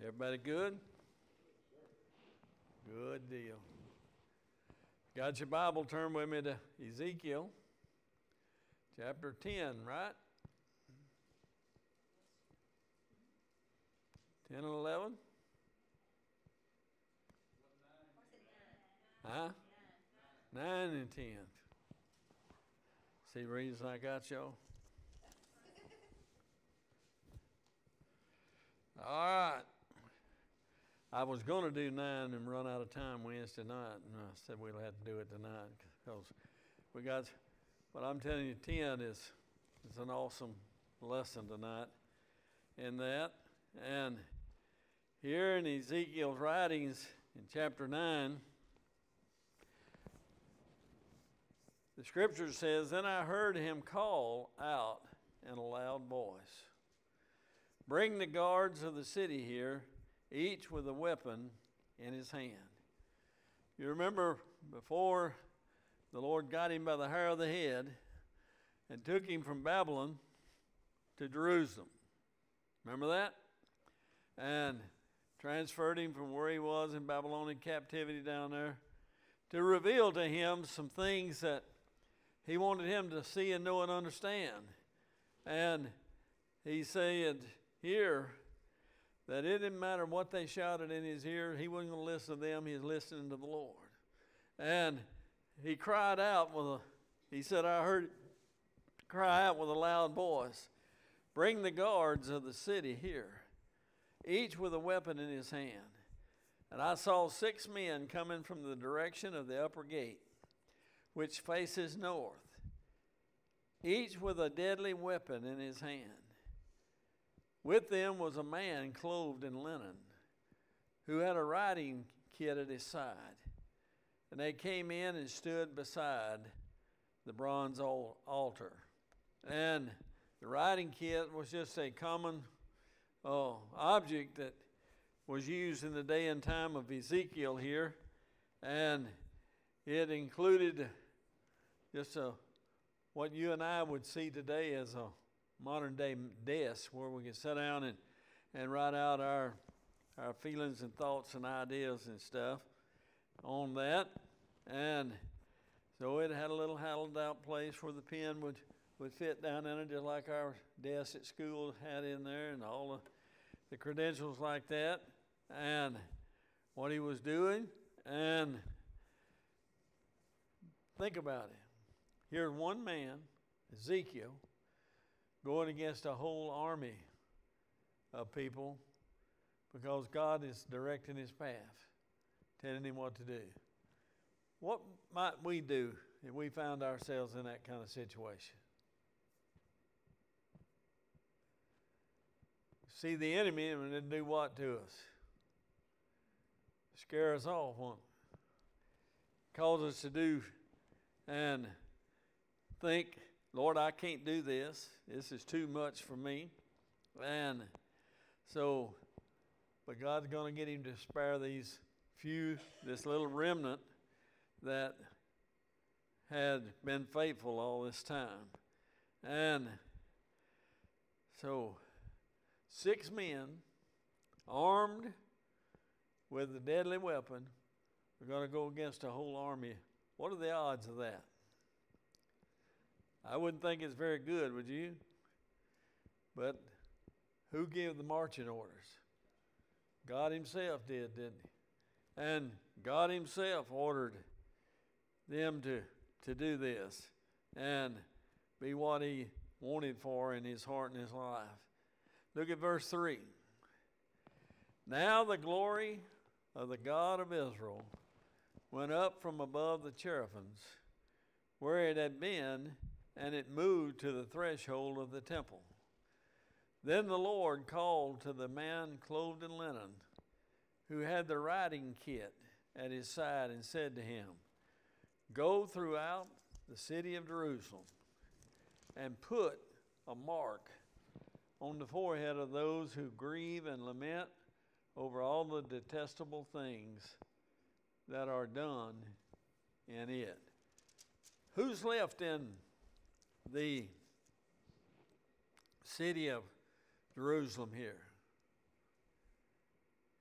Everybody good? Good deal. Got your Bible, turn with me to Ezekiel chapter 10, right? 10 and 11? Huh? 9 and 10. See the reason I got y'all? All right. I was going to do 9 and run out of time Wednesday night, and I said we'll have to do it tonight because we got, what I'm telling you, 10 is an awesome lesson tonight in that. And here in Ezekiel's writings in chapter 9, the scripture says, "Then I heard him call out in a loud voice, 'Bring the guards of the city here, each with a weapon in his hand.'" You remember before the Lord got him by the hair of the head and took him from Babylon to Jerusalem. Remember that? And transferred him from where he was in Babylonian captivity down there to reveal to him some things that he wanted him to see and know and understand. And he said here that it didn't matter what they shouted in his ear. He wasn't going to listen to them. He was listening to the Lord. And he cried out he said, I heard cry out with a loud voice, "Bring the guards of the city here, each with a weapon in his hand." And I saw 6 men coming from the direction of the upper gate, which faces north, each with a deadly weapon in his hand. With them was a man clothed in linen, who had a writing kit at his side. And they came in and stood beside the bronze altar. And the writing kit was just a common object that was used in the day and time of Ezekiel here. And it included just what you and I would see today as a modern day desk where we can sit down and write out our feelings and thoughts and ideas and stuff on that. And so it had a little hollowed out place where the pen would fit down in it, just like our desk at school had in there, and all the credentials like that, and what he was doing. And think about it. Here's one man, Ezekiel, going against a whole army of people because God is directing his path, telling him what to do. What might we do if we found ourselves in that kind of situation? See the enemy and then do what to us? Scare us off, won't it? Cause us to do and think, Lord, I can't do this. This is too much for me. And so, but God's going to get him to spare this little remnant that had been faithful all this time. And so, 6 men armed with a deadly weapon are going to go against a whole army. What are the odds of that? I wouldn't think it's very good, would you? But who gave the marching orders? God himself did, didn't he? And God himself ordered them to do this and be what he wanted for in his heart and his life. Look at verse 3. "Now the glory of the God of Israel went up from above the cherubims where it had been, and it moved to the threshold of the temple. Then the Lord called to the man clothed in linen, who had the writing kit at his side, and said to him, 'Go throughout the city of Jerusalem and put a mark on the forehead of those who grieve and lament over all the detestable things that are done in it.'" Who's left in the city of Jerusalem here?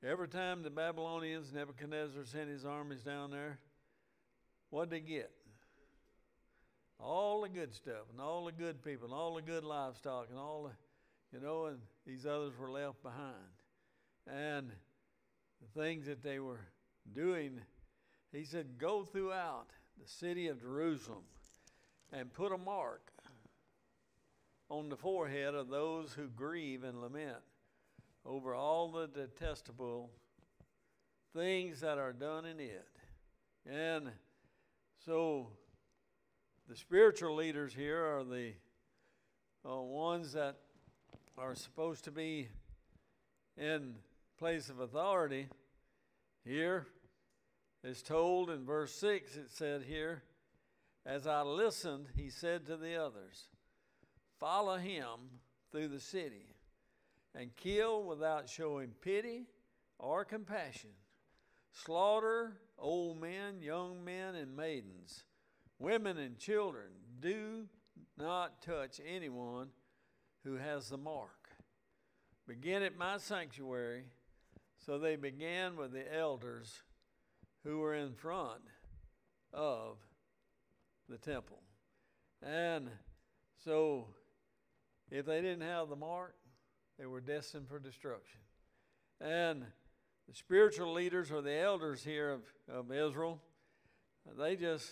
Every time the Babylonians, Nebuchadnezzar sent his armies down there, what'd they get? All the good stuff, and all the good people, and all the good livestock, and all the, and these others were left behind. And the things that they were doing, he said, go throughout the city of Jerusalem and put a mark on the forehead of those who grieve and lament over all the detestable things that are done in it. And so the spiritual leaders here are the ones that are supposed to be in place of authority. Here is told in verse 6, it said here, as I listened, he said to the others, follow him through the city and kill without showing pity or compassion. Slaughter old men, young men, and maidens, women and children. Do not touch anyone who has the mark. Begin at my sanctuary. So they began with the elders who were in front of the temple. And so if they didn't have the mark, they were destined for destruction. And the spiritual leaders or the elders here of Israel, they just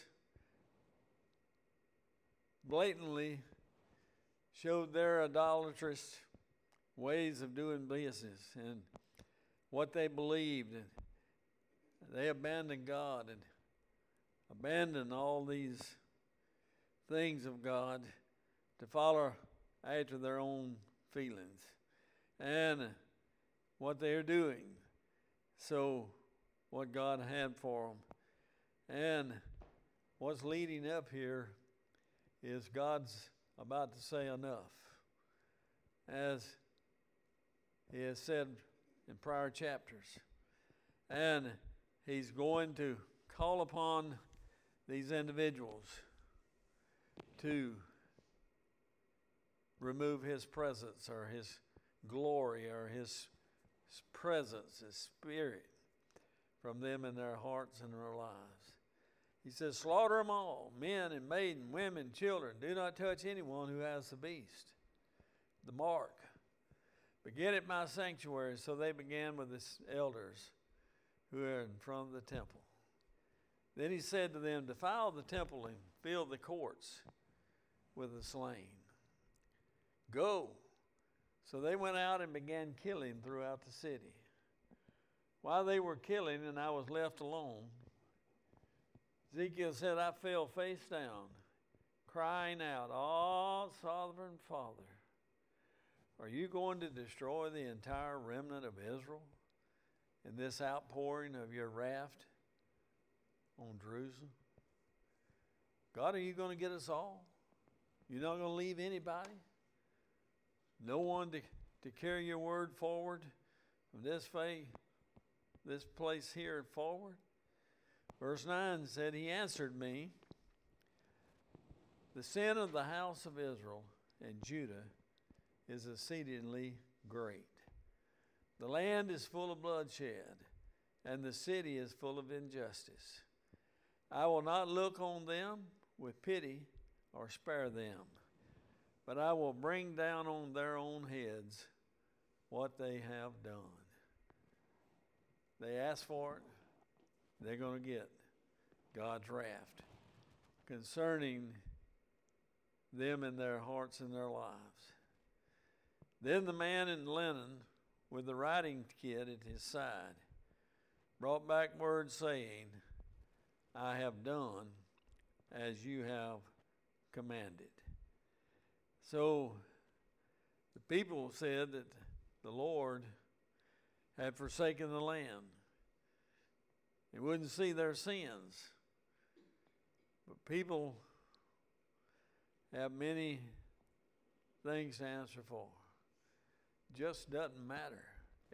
blatantly showed their idolatrous ways of doing business and what they believed. And they abandoned God and abandoned all these things of God to follow after their own feelings and what they're doing. So what God had for them. And what's leading up here is God's about to say enough. As he has said in prior chapters. And he's going to call upon these individuals to remove his presence or his glory or his presence, his spirit from them in their hearts and their lives. He says, slaughter them all, men and maiden, women, children. Do not touch anyone who has the beast, the mark. Begin at my sanctuary. So they began with the elders who are in front of the temple. Then he said to them, defile the temple and fill the courts with the slain. Go. So they went out and began killing throughout the city. While they were killing and I was left alone, Ezekiel said, I fell face down, crying out, oh, sovereign Father, are you going to destroy the entire remnant of Israel in this outpouring of your wrath on Jerusalem? God, are you going to get us all? You're not going to leave anybody? No one to carry your word forward from this place here forward? Verse 9 said, he answered me, the sin of the house of Israel and Judah is exceedingly great. The land is full of bloodshed, and the city is full of injustice. I will not look on them with pity or spare them, but I will bring down on their own heads what they have done. They asked for it, they're going to get God's wrath concerning them in their hearts and their lives. Then the man in linen with the writing kit at his side brought back word saying, I have done as you have commanded. So the people said that the Lord had forsaken the land. He wouldn't see their sins. But people have many things to answer for. Just doesn't matter.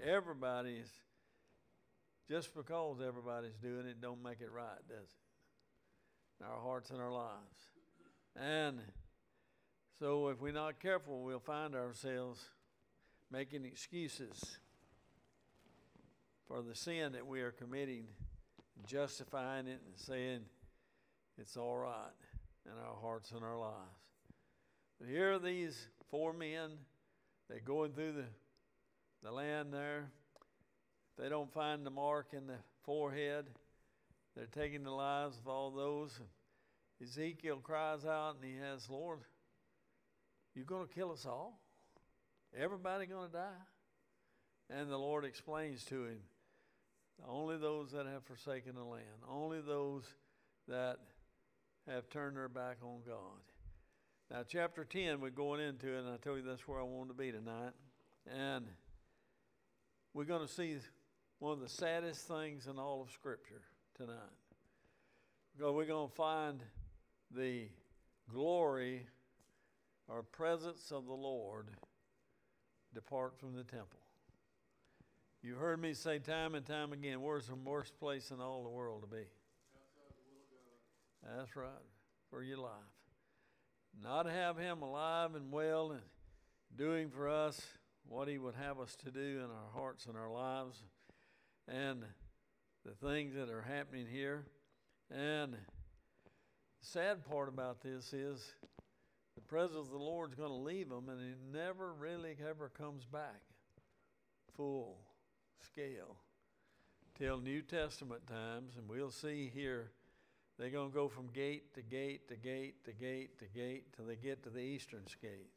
Just because everybody's doing it, don't make it right, does it? In our hearts and our lives. And so if we're not careful, we'll find ourselves making excuses for the sin that we are committing, justifying it and saying it's all right in our hearts and our lives. But here are these 4 men. They're going through the land there. If they don't find the mark in the forehead, they're taking the lives of all those. And Ezekiel cries out and he asks, Lord, you going to kill us all? Everybody going to die? And the Lord explains to him, only those that have forsaken the land, only those that have turned their back on God. Now, chapter 10, we're going into it, and I told you that's where I wanted to be tonight. And we're going to see one of the saddest things in all of Scripture tonight. Because we're going to find the glory or presence of the Lord depart from the temple. You've heard me say time and time again, where's the worst place in all the world to be? Outside the will of God. That's right, for your life. Not to have him alive and well and doing for us what he would have us to do in our hearts and our lives and the things that are happening here. And the sad part about this is the presence of the Lord's going to leave them, and he never really ever comes back full scale till New Testament times. And we'll see here they're going to go from gate to gate to gate to gate to gate till they get to the eastern gate.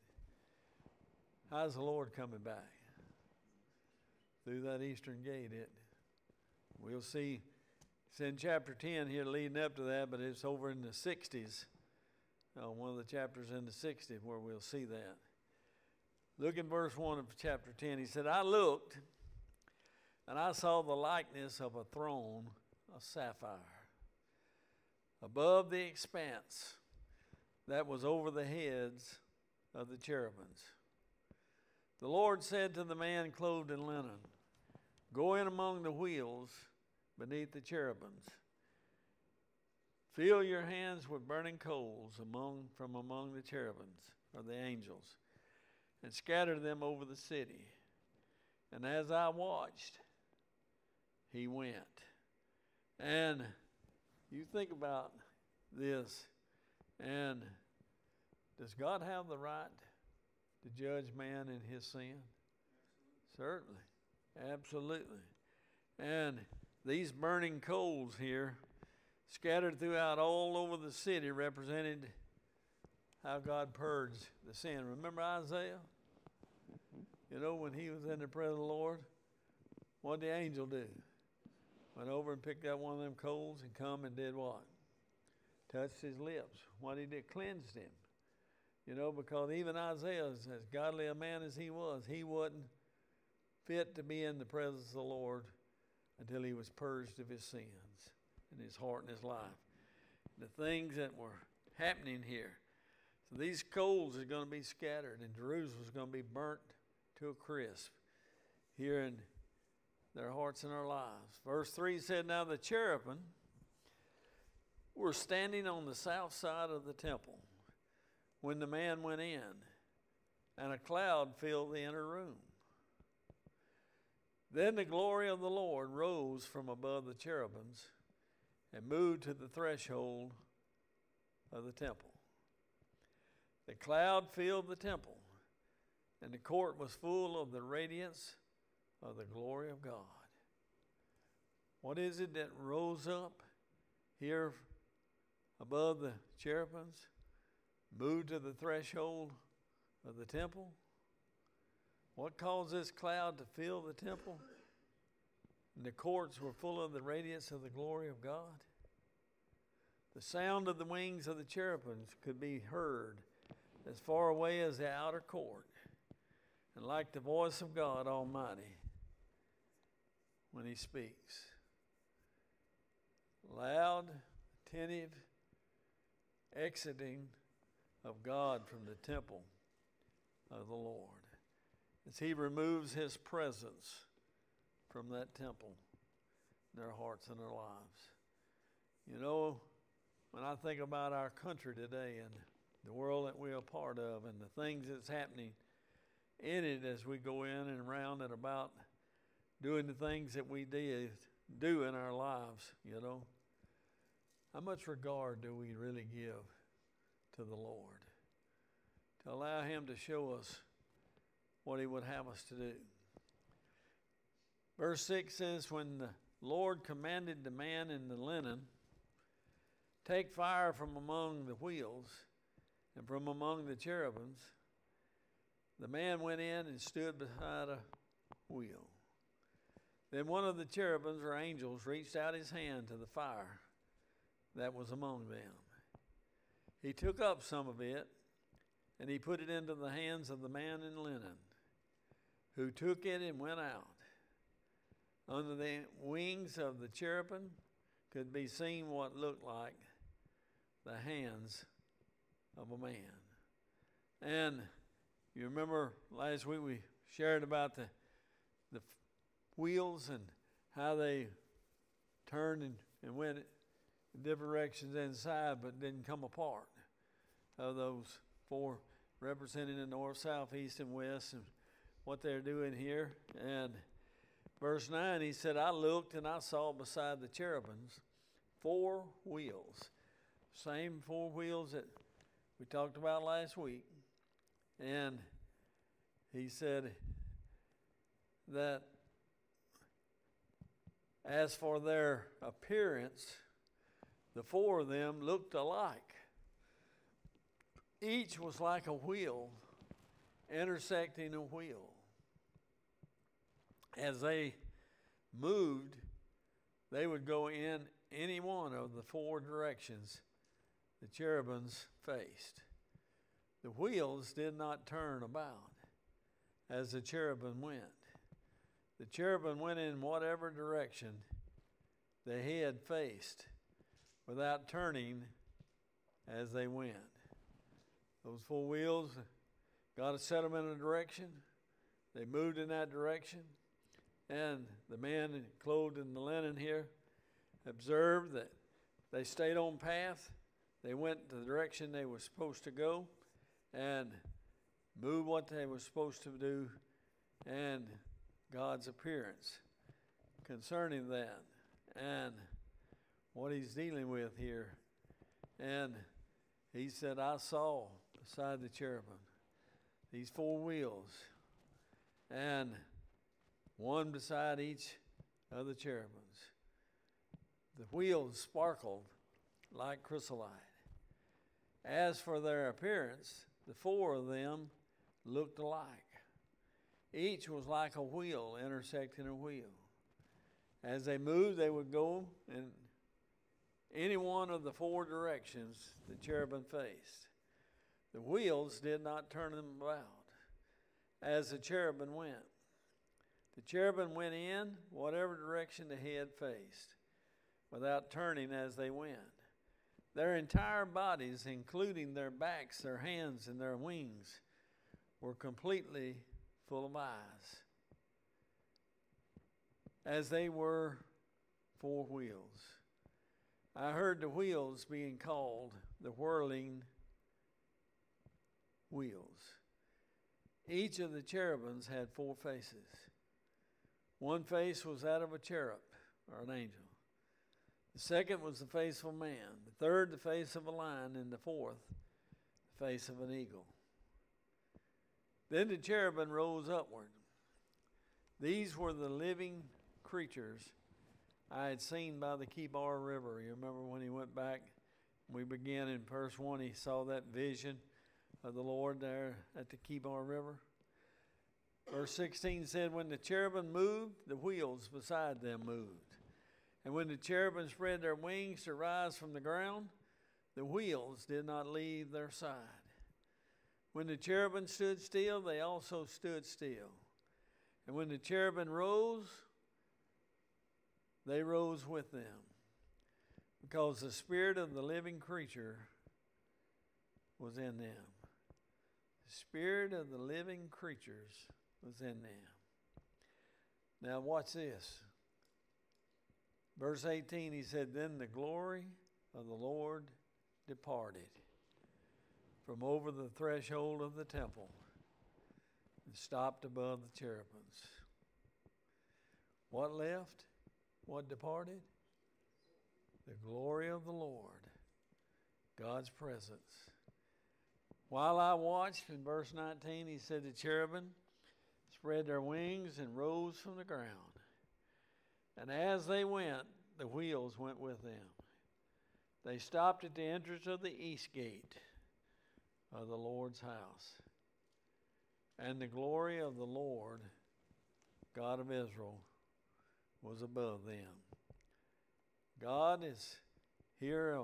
How's the Lord coming back? Through that eastern gate. We'll see. It's in chapter 10 here leading up to that, but it's over in the 60s. One of the chapters in the 60s where we'll see that. Look in verse 1 of chapter 10. He said, I looked, and I saw the likeness of a throne of sapphire above the expanse that was over the heads of the cherubims. The Lord said to the man clothed in linen, go in among the wheels beneath the cherubims. Fill your hands with burning coals from among the cherubims, or the angels, and scatter them over the city. And as I watched, he went. And you think about this, and does God have the right to judge man in his sin? Absolutely. Certainly. Absolutely. And these burning coals here, scattered throughout all over the city, represented how God purged the sin. Remember Isaiah? You know, when he was in the presence of the Lord, what did the angel do? Went over and picked up one of them coals and come and did what? Touched his lips. What he did? Cleansed him. You know, because even Isaiah, as godly a man as he wasn't fit to be in the presence of the Lord until he was purged of his sins in his heart and his life. The things that were happening here. So these coals are going to be scattered, and Jerusalem is going to be burnt to a crisp here in their hearts and their lives. Verse 3 said, now the cherubim were standing on the south side of the temple when the man went in, and a cloud filled the inner room. Then the glory of the Lord rose from above the cherubims and moved to the threshold of the temple. The cloud filled the temple, and the court was full of the radiance of the glory of God. What is it that rose up here above the cherubims, moved to the threshold of the temple? What caused this cloud to fill the temple? And the courts were full of the radiance of the glory of God. The sound of the wings of the cherubims could be heard as far away as the outer court, and like the voice of God Almighty when he speaks. Loud, attentive exiting of God from the temple of the Lord, as he removes his presence from that temple in their hearts and their lives. You know, when I think about our country today and the world that we're a part of and the things that's happening in it as we go in and around and about doing the things that we do in our lives, you know. How much regard do we really give to the Lord? To allow Him to show us what He would have us to do. Verse 6 says, when the Lord commanded the man in the linen, take fire from among the wheels and from among the cherubims, the man went in and stood beside a wheel. Then one of the cherubims or angels reached out his hand to the fire that was among them. He took up some of it, and he put it into the hands of the man in linen, who took it and went out. Under the wings of the cherubim could be seen what looked like the hands of a man. And you remember last week we shared about the wheels and how they turned and went in different directions inside but didn't come apart. Of those four representing the north, south, east, and west, and what they're doing here. And verse 9, he said, I looked and I saw beside the cherubims 4 wheels. Same 4 wheels that we talked about last week. And he said that as for their appearance, the 4 of them looked alike. Each was like a wheel intersecting a wheel. As they moved, they would go in any one of the 4 directions the cherubims faced. The wheels did not turn about as the cherubim went. The cherubim went in whatever direction the head faced without turning as they went. Those 4 wheels, God had set them in a direction. They moved in that direction. And the man clothed in the linen here observed that they stayed on path. They went the direction they were supposed to go and moved what they were supposed to do, and God's appearance concerning that and what he's dealing with here. And he said, I saw beside the cherubim these 4 wheels, and one beside each of the cherubims. The wheels sparkled like chrysolite. As for their appearance, the 4 of them looked alike. Each was like a wheel intersecting a wheel. As they moved, they would go in any one of the 4 directions the cherubim faced. The wheels did not turn them about as the cherubim went. The cherubim went in whatever direction the head faced without turning as they went. Their entire bodies, including their backs, their hands, and their wings, were completely full of eyes, as they were 4 wheels. I heard the wheels being called the whirling wheels. Each of the cherubims had 4 faces. One face was that of a cherub, or an angel. The second was the face of a man. The third, the face of a lion. And the fourth, the face of an eagle. Then the cherubim rose upward. These were the living creatures I had seen by the Kibar River. You remember when he went back, we began in verse 1, he saw that vision of the Lord there at the Kibar River. Verse 16 said, when the cherubim moved, the wheels beside them moved. And when the cherubim spread their wings to rise from the ground, the wheels did not leave their side. When the cherubim stood still, they also stood still. And when the cherubim rose, they rose with them, because the spirit of the living creature was in them. The spirit of the living creatures was in them. Now watch this. Verse 18, he said, then the glory of the Lord departed from over the threshold of the temple and stopped above the cherubims. What left? What departed? The glory of the Lord, God's presence. While I watched, in verse 19, he said, the cherubim spread their wings and rose from the ground. And as they went, the wheels went with them. They stopped at the entrance of the east gate of the Lord's house. And the glory of the Lord, God of Israel, was above them. God is here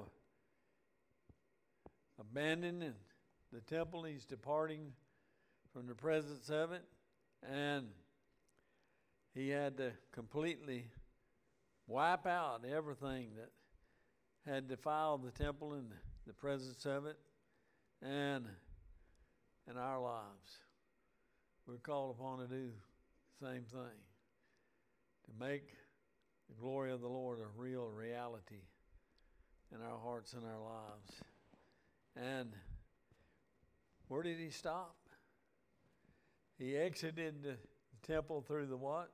abandoning the temple. He's departing from the presence of it. And he had to completely wipe out everything that had defiled the temple and the presence of it. And in our lives, we're called upon to do the same thing, to make the glory of the Lord a real reality in our hearts and our lives. And where did he stop? He exited the temple through the what?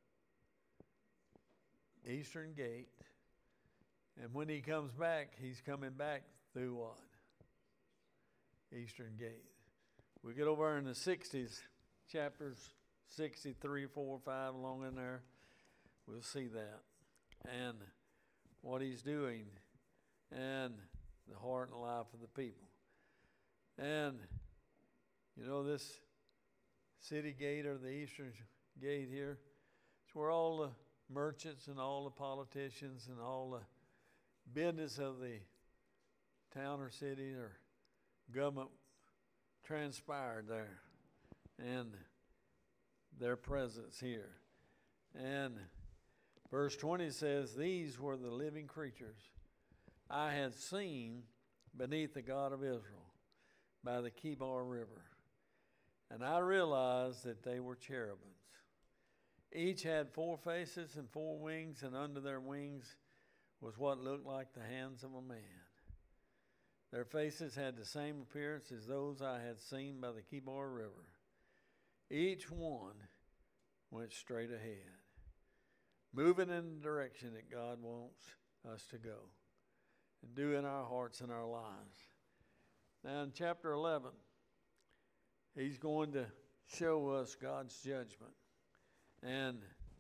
Eastern gate. And when he comes back, he's coming back through what? Eastern gate. We get over in the 60s, chapters 63, 4, 5, along in there, we'll see that. And what he's doing and the heart and life of the people. And, you know, this city gate or the eastern gate here, it's where all the merchants and all the politicians and all the business of the town or city or government transpired there, and their presence here. And verse 20 says, these were the living creatures I had seen beneath the God of Israel by the Kibar River. And I realized that they were cherubims. Each had 4 faces and 4 wings, and under their wings was what looked like the hands of a man. Their faces had the same appearance as those I had seen by the Kibar River. Each one went straight ahead, moving in the direction that God wants us to go and do in our hearts and our lives. Now in chapter 11, he's going to show us God's judgment and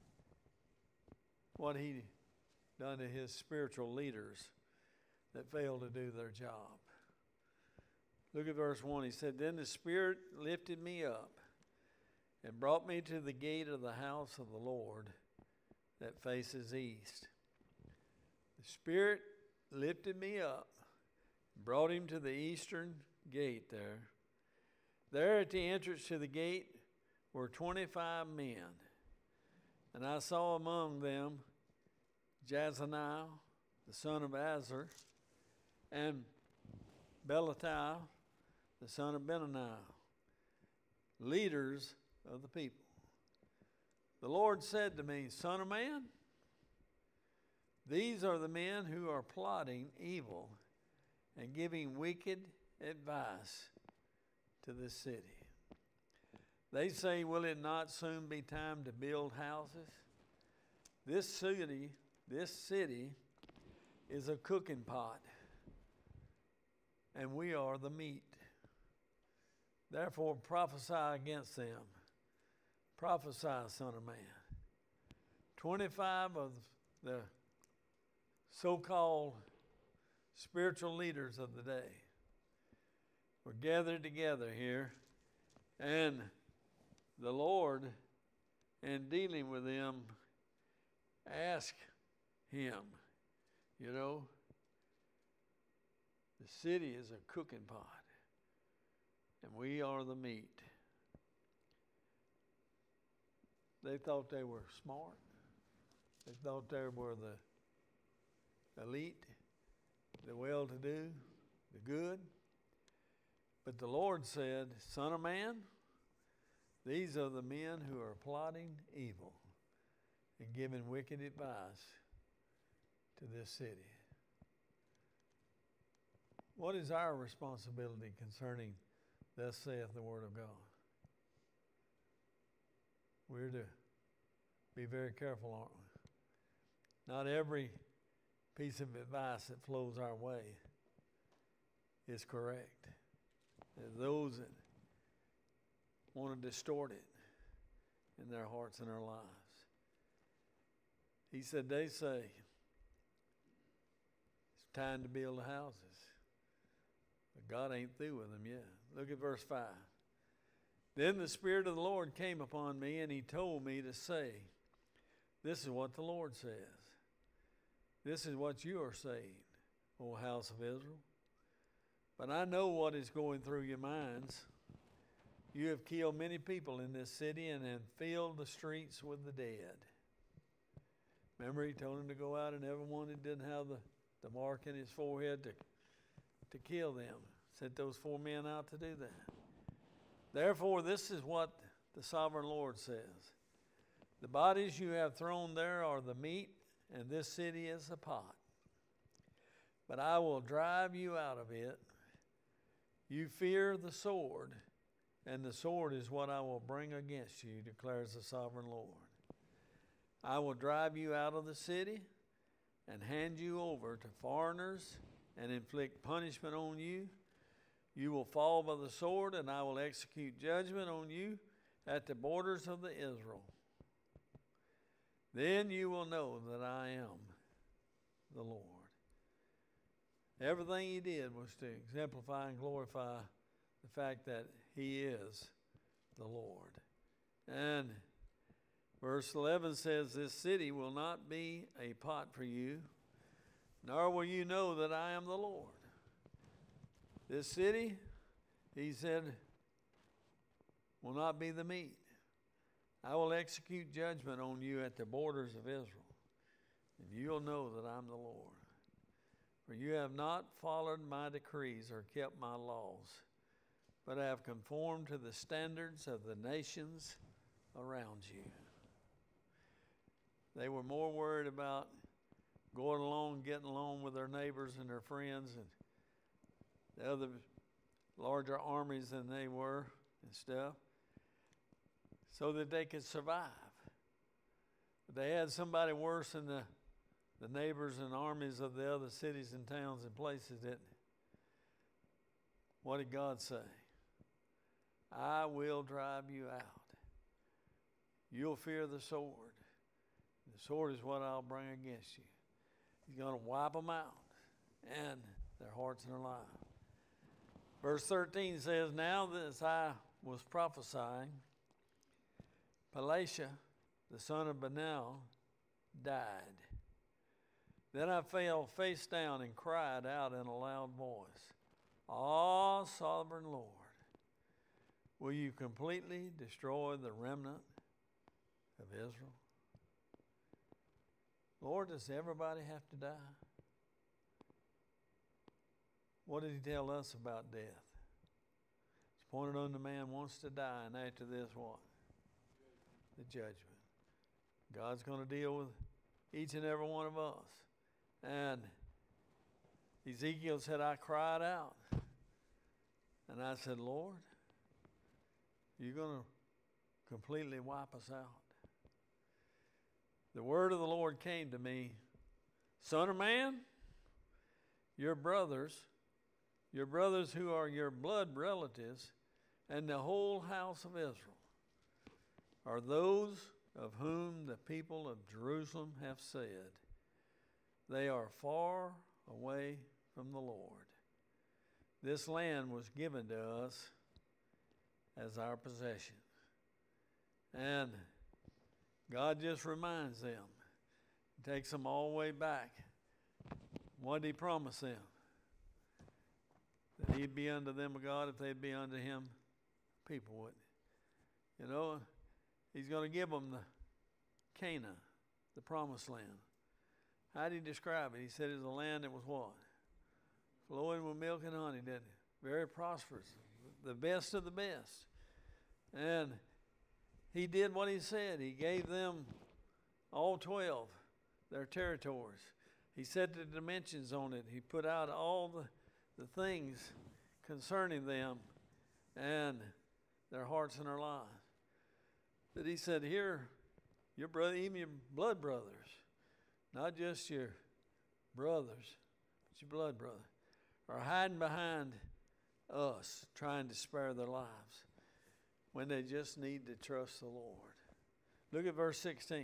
what he done to his spiritual leaders that failed to do their job. Look at verse 1. He said, then the Spirit lifted me up and brought me to the gate of the house of the Lord that faces east. The Spirit lifted me up, brought him to the eastern gate there. There at the entrance to the gate were 25 men. And I saw among them Jazaniah, the son of Azar, and Belatiah, the son of Benaniah, leaders of the people. The Lord said to me, Son of man, these are the men who are plotting evil and giving wicked advice to this city. They say, will it not soon be time to build houses? This city is a cooking pot, and we are the meat. Therefore prophesy against them. Prophesy, Son of man. 25 of the so-called spiritual leaders of the day were gathered together here, and the Lord, in dealing with them, asked him, you know, the city is a cooking pot, and we are the meat. They thought they were smart. They thought they were the elite, the well-to-do, the good. But the Lord said, Son of man, these are the men who are plotting evil and giving wicked advice to this city. What is our responsibility concerning thus saith the word of God? We're to be very careful, aren't we? Not every piece of advice that flows our way is correct. There's those that want to distort it in their hearts and their lives. He said, they say it's time to build houses, but God ain't through with them yet. Look at verse 5. Then the Spirit of the Lord came upon me, and he told me to say, this is what the Lord says. This is what you are saying, O house of Israel. But I know what is going through your minds. You have killed many people in this city and have filled the streets with the dead. Remember, he told him to go out and everyone that didn't have the mark in his forehead to kill them. Sent those 4 men out to do that. Therefore, this is what the sovereign Lord says. The bodies you have thrown there are the meat, and this city is the pot. But I will drive you out of it. You fear the sword, and the sword is what I will bring against you, declares the sovereign Lord. I will drive you out of the city and hand you over to foreigners and inflict punishment on you. You will fall by the sword, and I will execute judgment on you at the borders of the Israel. Then you will know that I am the Lord. Everything he did was to exemplify and glorify the fact that he is the Lord. And verse 11 says, this city will not be a pot for you, nor will you know that I am the Lord. This city, he said, will not be the meat. I will execute judgment on you at the borders of Israel, and you'll know that I'm the Lord. For you have not followed my decrees or kept my laws, but have conformed to the standards of the nations around you. They were more worried about going along, getting along with their neighbors and their friends and the other larger armies than they were and stuff, so that they could survive. But they had somebody worse than the neighbors and armies of the other cities and towns and places, didn't it? What did God say? I will drive you out. You'll fear the sword. The sword is what I'll bring against you. He's going to wipe them out and their hearts and their lives. Verse 13 says, now as I was prophesying, Pelasha, the son of Benel, died. Then I fell face down and cried out in a loud voice, Ah, sovereign Lord, will you completely destroy the remnant of Israel? Lord, does everybody have to die? What did he tell us about death? It's pointed on the man wants to die, and after this, what? The judgment. God's going to deal with each and every one of us. And Ezekiel said, I cried out. And I said, Lord, you're going to completely wipe us out. The word of the Lord came to me, Son of man, your brothers who are your blood relatives, and the whole house of Israel are those of whom the people of Jerusalem have said, they are far away from the Lord. This land was given to us as our possession. And God just reminds them, takes them all the way back. What did he promise them? That he'd be unto them a God if they'd be unto him people, wouldn't he? You know, he's going to give them the Canaan, the promised land. How did he describe it? He said it was a land that was what? Flowing with milk and honey, didn't it? Very prosperous. The best of the best. And he did what he said. He gave them all 12 their territories. He set the dimensions on it. He put out all the things concerning them and their hearts and their lives. But he said, here your brother, even your blood brothers, not just your brothers, but your blood brother, are hiding behind us, trying to spare their lives when they just need to trust the Lord. Look at verse 16.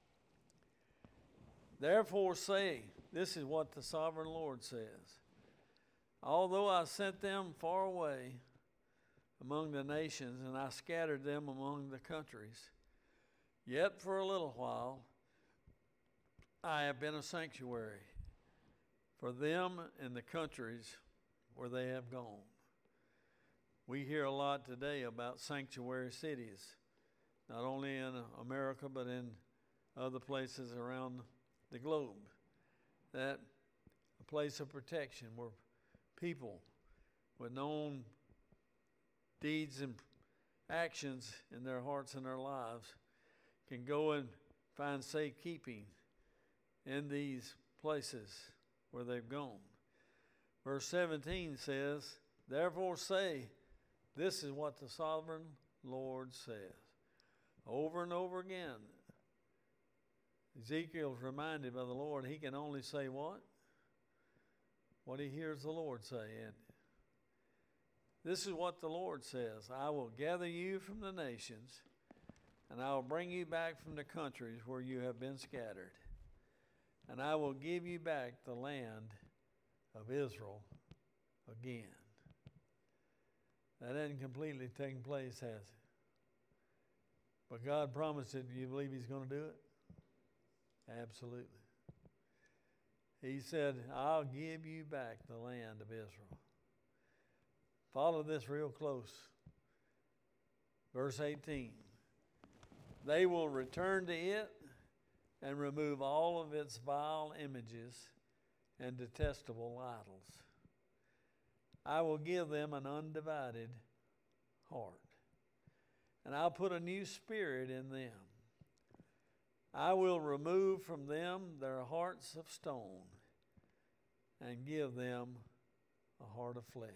Therefore say, this is what the sovereign Lord says, although I sent them far away among the nations, and I scattered them among the countries, yet for a little while I have been a sanctuary for them in the countries where they have gone. We hear a lot today about sanctuary cities, not only in America but in other places around the globe. That a place of protection where people with known deeds and actions in their hearts and their lives can go and find safekeeping in these places where they've gone. Verse 17 says, therefore say, this is what the sovereign Lord says. Over and over again, Ezekiel's reminded by the Lord he can only say what? What he hears the Lord say. And this is what the Lord says. I will gather you from the nations, and I will bring you back from the countries where you have been scattered. And I will give you back the land of Israel again. That hasn't completely taken place, has it? But God promised it. Do you believe he's going to do it? Absolutely. He said, I'll give you back the land of Israel. Follow this real close. Verse 18. They will return to it and remove all of its vile images and detestable idols. I will give them an undivided heart, and I'll put a new spirit in them. I will remove from them their hearts of stone and give them a heart of flesh.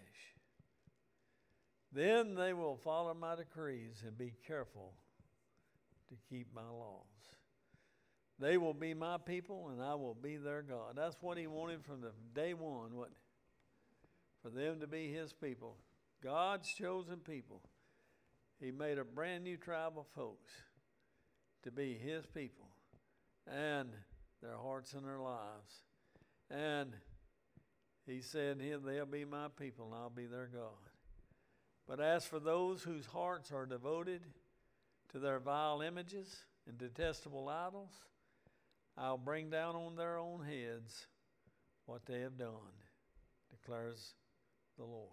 Then they will follow my decrees and be careful to keep my laws. They will be my people, and I will be their God. That's what he wanted from the day one, wasn't it? For them to be his people, God's chosen people. He made a brand new tribe of folks to be his people, and their hearts and their lives. And he said, they'll be my people, and I'll be their God. But as for those whose hearts are devoted to their vile images and detestable idols, I'll bring down on their own heads what they have done, declares the Lord.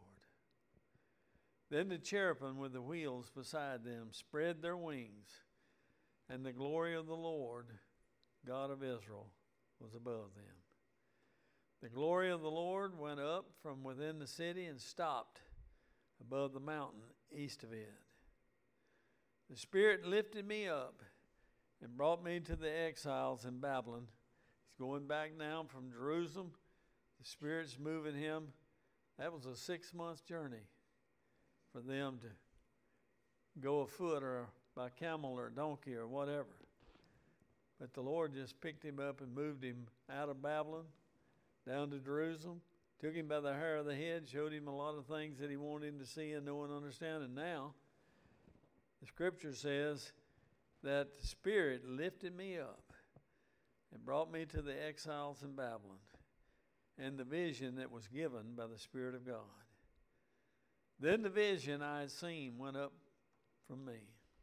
Then the cherubim with the wheels beside them spread their wings, and the glory of the Lord, God of Israel, was above them. The glory of the Lord went up from within the city and stopped above the mountain east of it. The Spirit lifted me up and brought me to the exiles in Babylon. He's going back now from Jerusalem. The Spirit's moving him. That was a 6-month journey for them to go afoot or by camel or donkey or whatever. But the Lord just picked him up and moved him out of Babylon down to Jerusalem, took him by the hair of the head, showed him a lot of things that he wanted him to see and know and understand. And now the scripture says that the Spirit lifted me up and brought me to the exiles in Babylon and the vision that was given by the Spirit of God. Then the vision I had seen went up from me,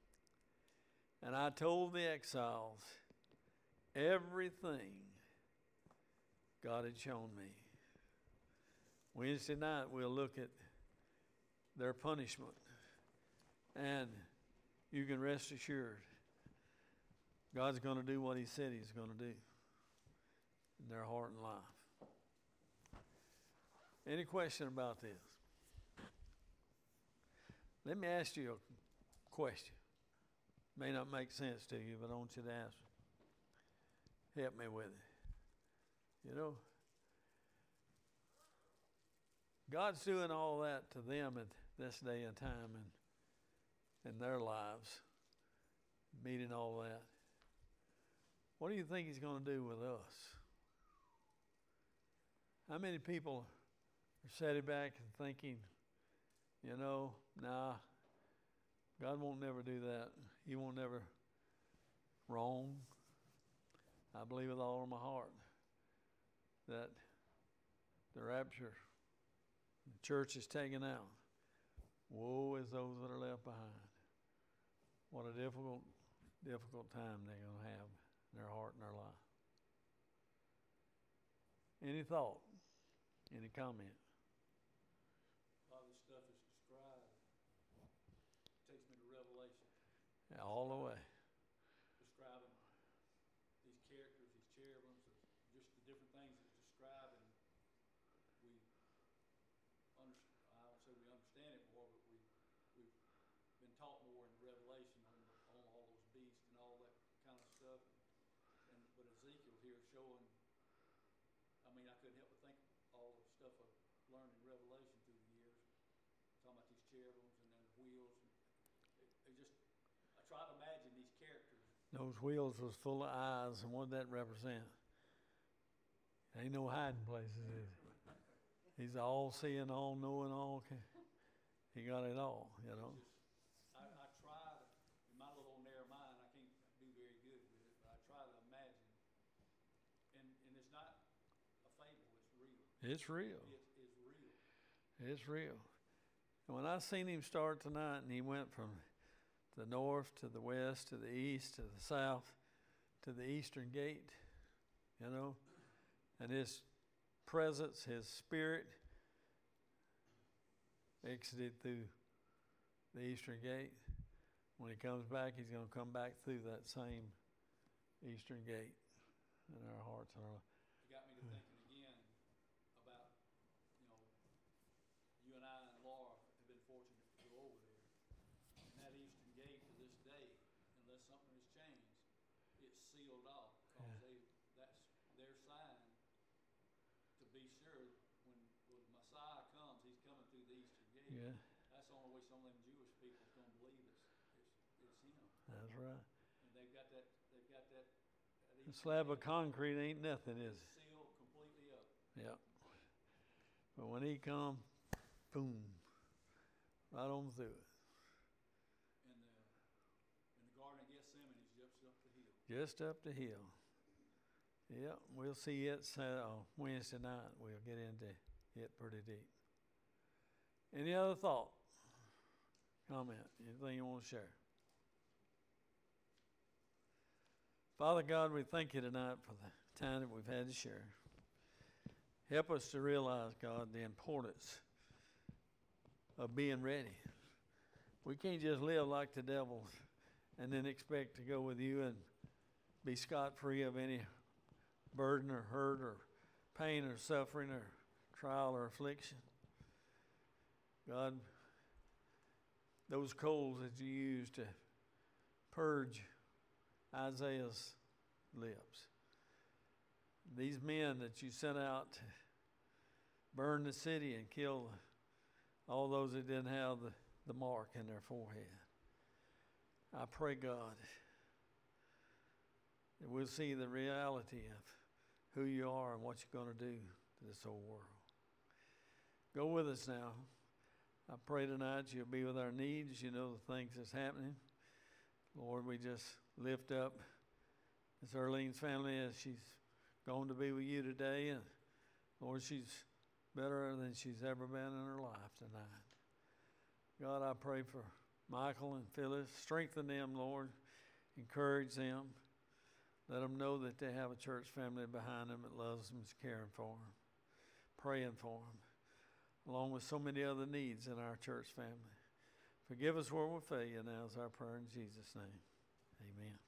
and I told the exiles everything God had shown me. Wednesday night we'll look at their punishment, and you can rest assured God's going to do what he said he's going to do in their heart and life. Any question about this? Let me ask you a question. May not make sense to you, but I want you to ask. Help me with it. You know, God's doing all that to them at this day and time and in their lives, meeting all that. What do you think he's going to do with us? How many people are sitting back and thinking, nah, God won't never do that. He won't never wrong. I believe with all of my heart that the rapture, the church is taken out. Woe is those that are left behind. What a difficult time they're going to have in their heart and their life. Any thought? Any comment? A lot of this stuff is described. Takes me to Revelation. All the way. Describing these characters, these cherubims, just the different things it's describing. I don't say we understand it more, but we've been taught more in Revelation on all those beasts and all that kind of stuff. But Ezekiel here showing, I couldn't help but think all the stuff I've learned in Revelation through the years, talking about these cherubims and then the wheels. I try to imagine these characters. Those wheels was full of eyes, and what did that represent? Ain't no hiding places, is it? He's all seeing, all knowing, he got it all, I try to, in my little narrow mind, I can't do very good with it, but I try to imagine. And it's not a fable, it's real. It's real. It's real. It's real. And when I seen him start tonight, and he went from the north to the west to the east to the south to the eastern gate, and his presence, his spirit exited through the eastern gate. When he comes back, he's going to come back through that same eastern gate in our hearts and our lives. It got me to thinking again about, you and I and Laura have been fortunate to go over there. And that eastern gate to this day, unless something has changed, it's sealed off because that's their sign to be sure when Messiah comes, he's coming through the eastern gate. Yeah. That's the only way some of them Jewish people are going to believe it's him. That's right. And they've got that A slab of concrete ain't nothing, is it? Sealed completely up. Yeah. But when he come, boom, right on through it. In the Garden of Gethsemane, he's just up the hill. Just up the hill. Yeah, we'll see it Wednesday night. We'll get into it pretty deep. Any other thought? Comment? Anything you want to share? Father God, we thank you tonight for the time that we've had to share. Help us to realize, God, the importance of being ready. We can't just live like the devils and then expect to go with you and be scot-free of any burden or hurt or pain or suffering or trial or affliction. God, those coals that you used to purge Isaiah's lips, these men that you sent out to burn the city and kill all those that didn't have the mark in their forehead. I pray, God, that we'll see the reality of who you are and what you're going to do to this whole world. Go with us now. I pray tonight you'll be with our needs. You know the things that's happening. Lord, we just lift up Miss Earlene's family as she's going to be with you today. And Lord, she's better than she's ever been in her life tonight. God, I pray for Michael and Phyllis. Strengthen them, Lord. Encourage them. Let them know that they have a church family behind them that loves them, is caring for them, praying for them, along with so many other needs in our church family. Forgive us where we fail you now is our prayer in Jesus' name. Amen.